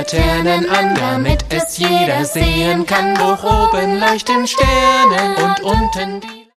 Laternen an, damit es jeder sehen kann. Hoch oben leuchten Sterne und unten die